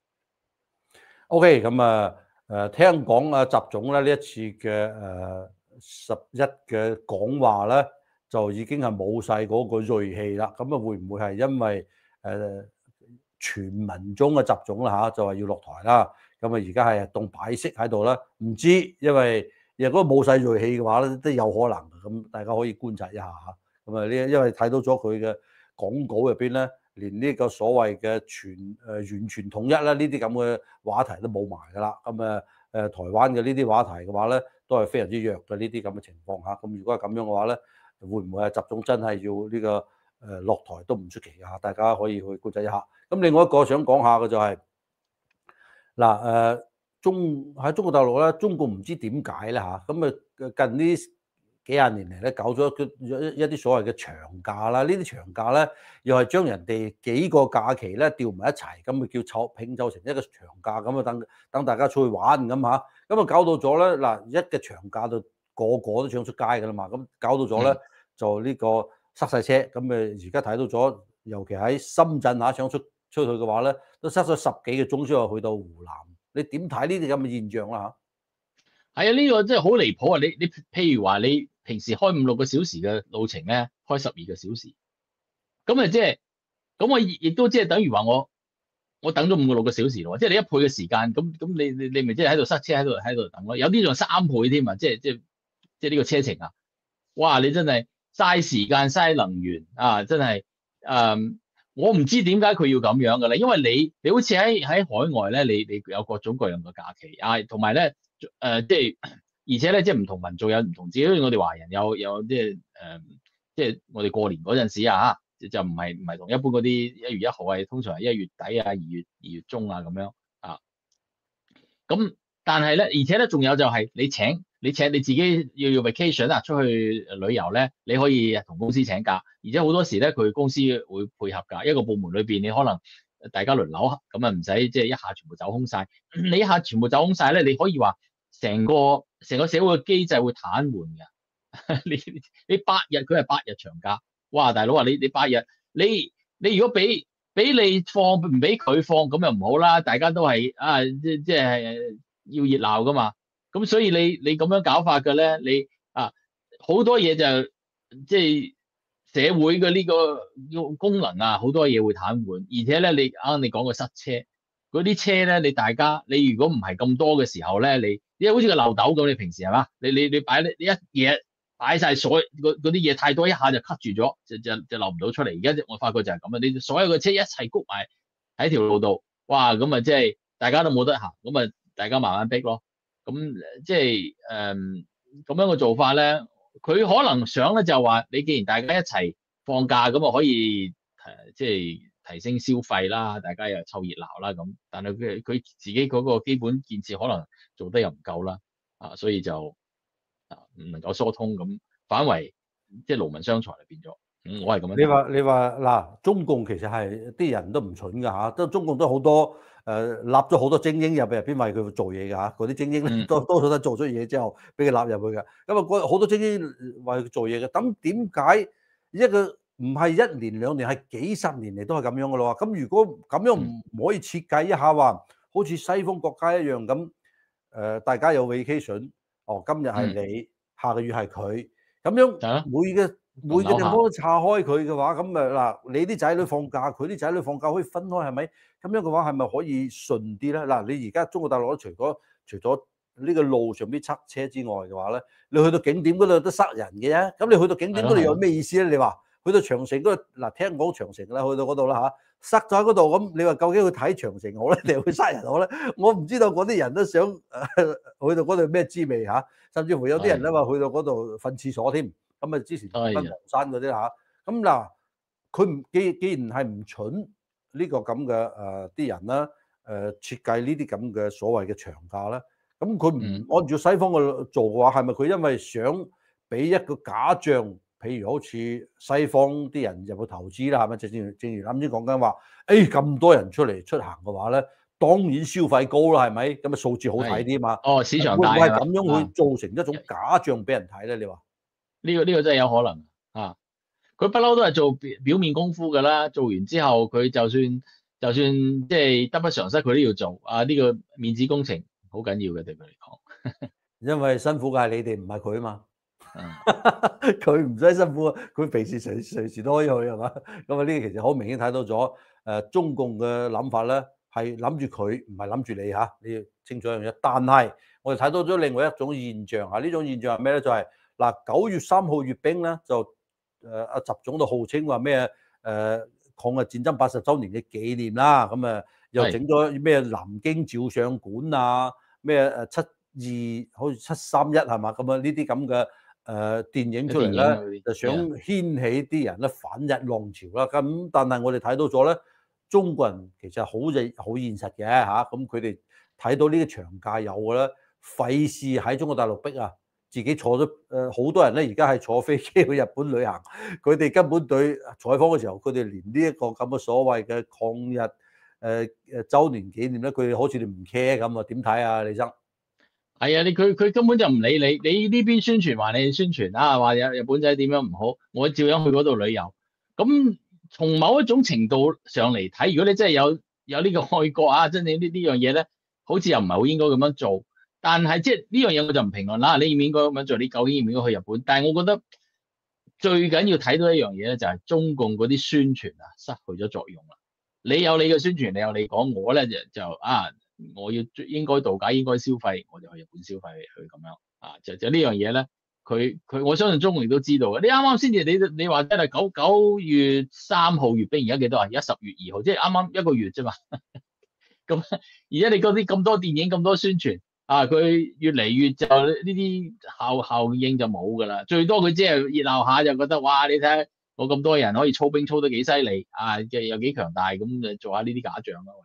OK，咁啊誒聽講啊習總咧呢一次嘅誒十一嘅講話咧，就已經係冇晒嗰個銳氣啦。咁啊會唔會係因為誒？呃全民中嘅習總啦嚇，就話要落台啦。咁啊，而家係當擺飾喺度啦。唔知，因為如果冇晒銳氣嘅話咧，都有可能。咁大家可以觀察一下嚇。咁啊，呢因為睇到咗佢嘅講稿入邊咧，連呢個所謂嘅全誒、呃、完全統一啦，呢啲咁嘅話題都冇埋㗎啦。咁啊誒，台灣嘅呢啲話題嘅話咧，都係非常之弱嘅呢啲咁嘅情況嚇。咁如果係咁樣嘅話咧，會唔會係習總真係要呢、這個？誒落台都唔出奇嚇，大家可以去觀察一下。咁另外一個想講下嘅就係嗱誒中喺中國大陸咧，中共唔知點解咧嚇，咁啊近呢幾廿年嚟咧搞咗一一啲所謂嘅長假啦，呢啲長假咧又係將人哋幾個假期咧調埋一齊，咁啊叫湊拼湊成一個長假咁啊，等等大家出去玩咁嚇，咁啊搞到咗咧嗱一個長假就個個都想出街㗎啦嘛，咁搞到咗咧就呢個。 塞晒車，咁誒而家睇到咗，尤其喺深圳嚇想出出去嘅話咧，都塞咗十幾個鐘先可以去到湖南。你點睇呢啲咁嘅現象啦係啊，呢、個真係好離譜啊！你你譬如話你平時開五六個小時嘅路程咧，開十二個小時，咁啊即係咁我亦亦都即係等於話我我等咗五個六個小時咯，即係你一倍嘅時間，咁咁你你你咪即係喺度塞車喺度喺度等咯，有啲仲三倍添啊！即係即係即係呢個車程啊！哇！你真係嘥時間嘥能源啊！真係誒、嗯，我唔知點解佢要咁樣嘅咧，因為你你好似喺喺海外咧，你你有各種各樣嘅假期啊，同埋咧誒，即係而且咧，即係唔同民族有唔同自己，好似我哋華人有有即係誒，即係我哋過年嗰陣時啊，就唔係唔係同一般嗰啲一月一號係通常係一月底啊、二月二月中啊咁樣啊。咁但係咧，而且咧，仲有就係你請你請你自己要要 vacation 啊，出去旅遊咧，你可以同公司請假，而且好多時咧，佢公司會配合㗎。一個部門裏邊，你可能大家輪流，咁啊唔使即係一下全部走空晒。你一下全部走空晒咧，你可以話成個成個社會嘅機制會癱瘓㗎。你你八日佢係八日長假，哇！大佬啊，你你八日，你你如果俾俾你放唔俾佢放，咁又唔好啦。大家都係啊，即即係要熱鬧噶嘛。咁所以你你咁樣搞法嘅咧，你啊好多嘢就即係社會嘅呢個功能啊，好多嘢會癱瘓。而且咧，你啱啱你講個塞車，嗰啲車咧，你大家你如果唔係咁多嘅時候咧，你因為好似個漏斗咁，你平時係嘛？你你你擺你一嘢。擺晒所嗰啲嘢太多，一下就 cut 住咗，就就就漏唔到出嚟。而家我發覺就係咁啊！你所有嘅車一齊谷埋喺條路度，哇！咁啊即係大家都冇得行，咁啊大家慢慢逼咯。咁即係誒咁樣嘅做法咧，佢可能想咧就話你既然大家一齊放假，咁啊可以誒即係提升消費啦，大家又湊熱鬧啦咁。但係佢佢自己嗰個基本建設可能做得又唔夠啦，啊，所以就。唔能夠疏通咁，反為即係勞民傷財嚟變咗。嗯，我係咁樣。 你話你話嗱，中共其實係啲人都唔蠢㗎嚇，都中共都好多誒立咗好多精英入入邊為佢做嘢㗎嚇，嗰啲精英咧多多數都做出嘢之後俾佢納入去嘅。咁啊，好多精英為佢做嘢嘅。咁點解一個唔係一年兩年，係幾十年嚟都係咁樣嘅咯？咁如果咁樣唔可以設計一下話，好似西方國家一樣咁誒，大家有 vacation，哦，今日係你，下個月係佢，咁樣每個每個地方都岔開佢嘅話，咁誒嗱，你啲仔女放假，佢啲仔女放假可以分開係咪？咁樣嘅話係咪可以順啲咧？嗱，你而家中國大陸除咗除咗呢個路上邊塞車之外嘅話咧，你去到景點嗰度都塞人嘅啫。咁你去到景點嗰度有咩意思咧？你話去到長城嗰度嗱，聽講長城啦，去到嗰度啦嚇，塞咗喺嗰度，咁你話究竟去睇長城好咧，定去塞人好咧？我唔知道嗰啲人都想誒去到嗰度咩滋味嚇，甚至乎有啲人咧話去到嗰度瞓廁所添。咁啊，之前分黃山嗰啲嚇，咁嗱，佢唔既既然係唔蠢呢個咁嘅誒啲人啦，誒設計呢啲咁嘅所謂嘅長假咧，咁佢唔按照西方嘅做嘅話，係咪佢因為想俾一個假象？譬如好似西方啲人入去投資啦，係咪？正正正如啱先講緊話，誒咁多人出嚟出行嘅話咧，當然消費高啦，係咪？咁啊數字好睇啲嘛。 哦，市場大會唔會係咁樣會造成一種假象俾人睇咧？你話呢個呢個真係有可能啊！佢不嬲都係做表表面功夫㗎啦，做完之後佢就算就算即係得不償失，佢都要做啊！呢個面子工程好緊要嘅對佢嚟講， 因為辛苦嘅係你哋，唔係佢啊嘛。佢唔使辛苦，佢平時隨隨時都可以去係嘛？咁啊呢個其實好明顯睇到咗誒中共嘅諗法咧，係諗住佢，唔係諗住你嚇。你要清楚一樣嘢。但係我哋睇到咗另外一種現象嚇，呢種現象係咩咧？就係嗱九月三號閱兵咧，就誒阿習總就號稱話咩誒抗日戰爭八十週年嘅紀念啦。咁啊又整咗咩南京照相館啊，咩誒七二好似七三一係嘛？咁啊呢啲咁嘅。誒、呃、電影出嚟咧，就想掀起啲人咧反日浪潮啦。咁但係我哋睇到咗咧，中國人其實好嘅好現實嘅嚇。咁佢哋睇到呢個長假有嘅咧，費事喺中國大陸逼啊，自己坐咗誒好多人咧，而家係坐飛機去日本旅行。佢哋根本對採訪嘅時候，佢哋連呢一個咁嘅所謂嘅抗日誒誒週年紀念咧，佢哋好似你唔 care 咁啊？點睇啊，李生？ 係啊，你佢佢根本就唔理你，你呢邊宣傳話你宣傳啊，話日日本仔點樣唔好，我照樣去嗰度旅遊。咁從某一種程度上嚟睇，如果你真係有有呢個愛國啊，真正呢呢樣嘢咧，好似又唔係好應該咁樣做。但係即係呢樣嘢我就唔評論啦，你應唔應該咁樣做？你究竟應唔應該去日本？但係我覺得最緊要睇到一樣嘢咧，就係中共嗰啲宣傳啊，失去咗作用啦。你有你嘅宣傳，你有你講，我咧就就啊，我要應該度假，應該消費，我就去日本消費去咁樣啊，就就呢樣嘢咧，佢佢我相信中共亦都知道嘅。你啱啱先至你你話真係九九月三號閱兵，而家幾多啊？而家十月二號，即係啱啱一個月啫嘛。咁而家你嗰啲咁多電影咁多宣傳啊，佢越嚟越就呢啲效效應就冇噶啦，最多佢只係熱鬧下就覺得哇，你睇下我咁多人可以操兵操得幾犀利啊，嘅有幾強大，咁就做下呢啲假象咯，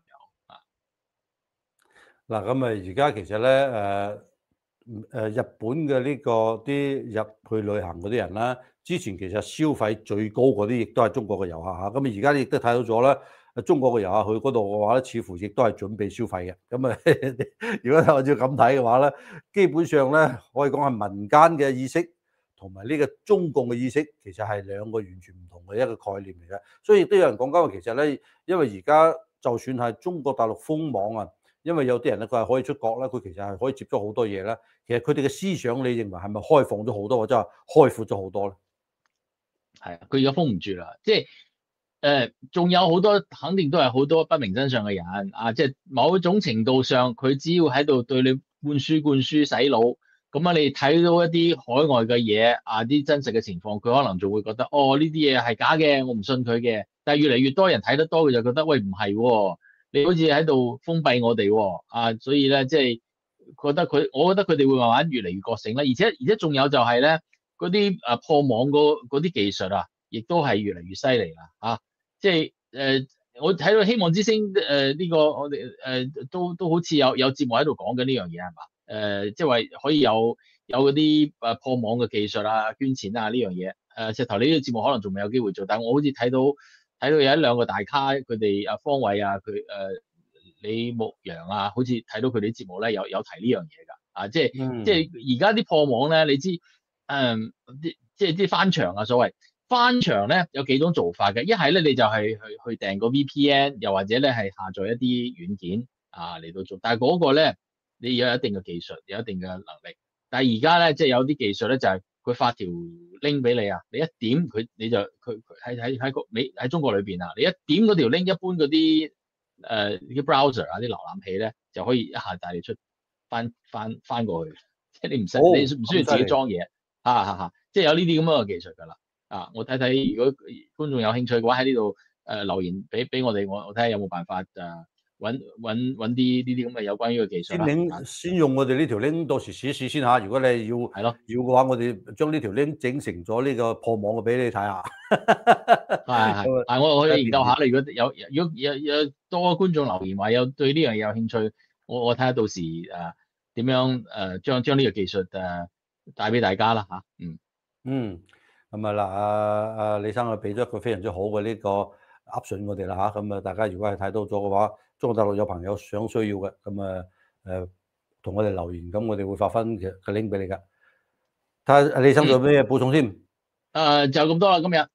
嗱，咁啊，而家其實咧，誒誒日本嘅呢個啲入去旅行嗰啲人啦，之前其實消費最高嗰啲，亦都係中國嘅遊客嚇。咁啊，而家亦都睇到咗咧，中國嘅遊客去嗰度嘅話咧，似乎亦都係準備消費嘅。咁啊，如果按照咁睇嘅話咧，基本上咧可以講係民間嘅意識同埋呢個中共嘅意識，其實係兩個完全唔同嘅一個概念嚟嘅。所以亦都有人講緊話，其實咧，因為而家就算係中國大陸封網啊。因為有啲人咧，佢係可以出國咧，佢其實係可以接觸好多嘢咧。其實佢哋嘅思想，你認為係咪開放咗好多，或者係開闊咗好多咧？ 係啊，佢而家封唔住啦，即係誒，仲有好多肯定都係好多不明真相嘅人啊！即係某一種程度上，佢只要喺度對你灌輸灌輸洗腦，咁啊，你睇到一啲海外嘅嘢啊，啲真實嘅情況，佢可能就會覺得哦，呢啲嘢係假嘅，我唔信佢嘅。但係越嚟越多人睇得多，佢就覺得喂，唔係喎。你好似喺度封閉我哋喎，啊，所以咧即係覺得佢，我覺得佢哋會慢慢越嚟越覺醒啦。而且而且仲有就係咧，嗰啲誒破網嗰啲技術啊，亦都係越嚟越犀利啦，啊，即係誒我睇到希望之星誒呢個我哋誒、呃、都都好似有有節目喺度講緊呢樣嘢係嘛？誒即係話可以有有嗰啲誒破網嘅技術啊、捐錢啊呢樣嘢。誒石頭你呢個節目可能仲未有機會做，但係我好似睇到。睇到有一兩個大咖，佢哋阿方偉啊，佢誒、呃、李牧陽啊，好似睇到佢哋啲節目咧，有有提呢樣嘢㗎，啊，即係、 嗯， 即係而家啲破網咧，你知誒啲即係啲翻牆啊，所謂翻牆咧有幾種做法嘅，一係咧你就係去去訂個 V P N，又或者咧係下載一啲軟件啊嚟到做，但係嗰個咧你要有一定嘅技術，有一定嘅能力，但係而家咧即係有啲技術咧就係、是。佢發條 link 俾你啊，你一點佢你就佢喺喺喺個你喺中國裏邊啊，你一點嗰條 link，一般嗰啲誒啲 browser 啊啲瀏覽器咧就可以一下帶你出翻翻翻過去，即係你唔使、哦、你唔需要自己裝嘢，嚇嚇嚇，即係有呢啲咁樣嘅技術㗎啦。啊，我睇睇如果觀眾有興趣嘅話喺呢度誒留言俾俾我哋，我我睇下有冇辦法誒。揾揾揾啲呢啲咁嘅有關於嘅技術啦。 先先用我哋呢條 link 到時試一試先嚇。如果你要係咯， 要嘅話，我哋將呢條 link 整成咗呢個破網嘅俾你睇下。 係係係，我我可以研究下。如果有如果有有，有多觀眾留言話有對呢樣嘢有興趣，我我睇下到時誒點樣誒將將呢個技術誒帶俾大家啦嚇。嗯嗯，咁啊嗱，阿阿李生佢俾咗一個非常之好嘅呢個 option 我哋啦嚇。咁啊，大家如果係睇到咗嘅話，中國大陸有朋友想需要嘅，咁啊誒同我哋留言，咁我哋會發翻嘅個 link 俾你㗎。睇下李生仲有咩補充先？誒、 嗯，就咁多啦，今日。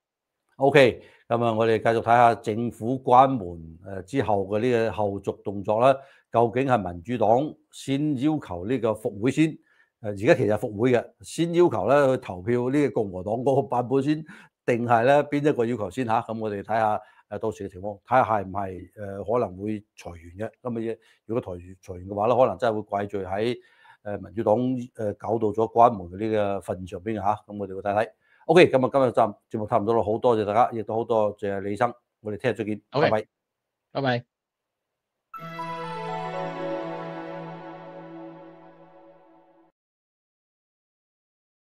OK，咁啊，我哋繼續睇下政府關門誒之後嘅呢個後續動作啦。究竟係民主黨先要求呢個復會先？誒而家其實復會嘅，先要求咧去投票呢個共和黨嗰個版本先，定係咧邊一個要求先嚇？咁我哋睇下誒到時嘅情況，睇下係唔係誒可能會裁員嘅。咁嘅嘢，如果裁裁員嘅話咧，可能真係會怪罪喺誒民主黨誒搞到咗關門嘅呢個份上邊嘅嚇。咁我哋會睇睇。OK，咁啊今日集節目差唔多啦，好多謝大家，亦都好多謝李生，我哋聽日再見， Okay， 拜拜， 拜拜。